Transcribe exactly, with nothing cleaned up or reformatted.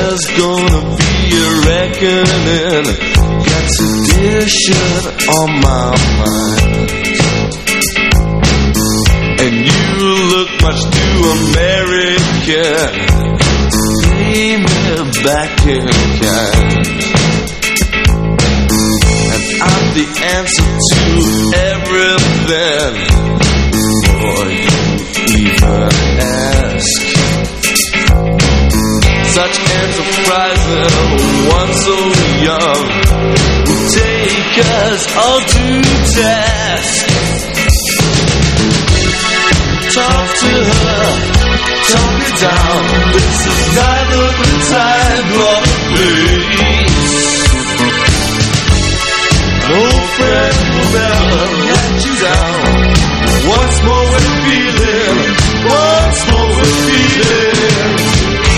There's gonna be a reckoning. Got sedition on my mind. And you look much too American. Pay me back in kind. And I'm the answer to everything. Before you even ask. Such enterprising, one so young, will take us all to task. Talk to her, talk it down.